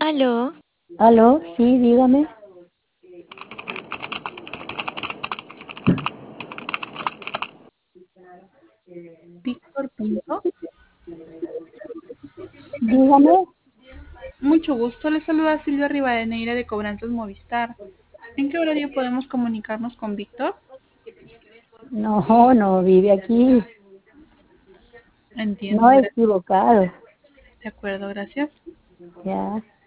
Aló, Aló, sí, dígame. Víctor Pinto. Dígame. Mucho gusto, le saluda Silvia Rivadeneira de Cobranzas Movistar. ¿En qué horario podemos comunicarnos con Víctor? No, no, vive aquí. Entiendo, No he equivocado. de acuerdo, gracias. Ya.